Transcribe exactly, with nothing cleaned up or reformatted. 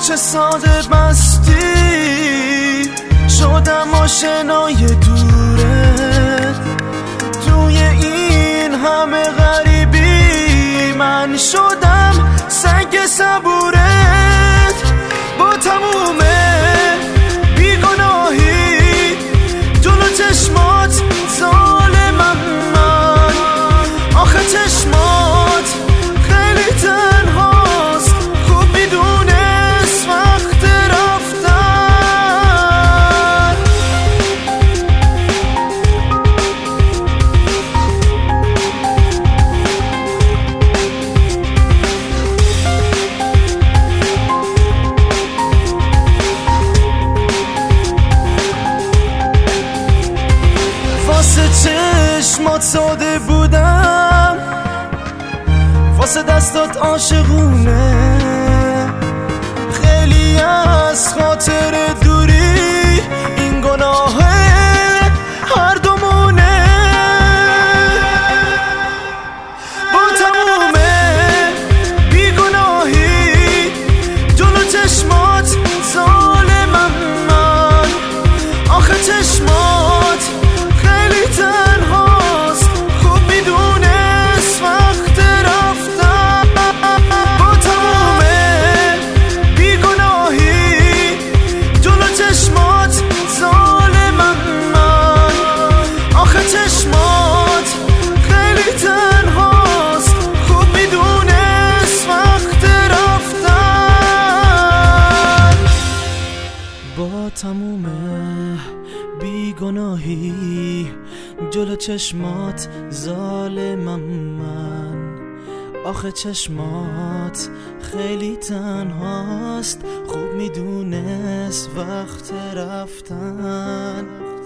چه ساده بستی شدم آشنای دورت، توی این همه غریبی من شدم سنگ صبورت. با تموم بیگناهی جلو چشمات ظالمم من، آخه چشمات خیلی تنهاست، خوب میدونست وقت رفتن. واسه چشمات ساده بودم، واسه دستات عاشقونه، خیلی از خاطر دوری این گناه هر دومونه. با تموم بیگناهی جلو چشمات ظالمم من، آخه چشمات خیلی تنهاست، خوب میدونست وقت رفتن. با تموم بیگناهی جلو چشمات ظالمم من، آخه چشمات خیلی تنهاست، خوب میدونست وقت رفتن. با تموم بیگناهی جلو چشمات ظالمم من، آخه چشمات خیلی تنهاست، خوب میدونست وقت رفتن.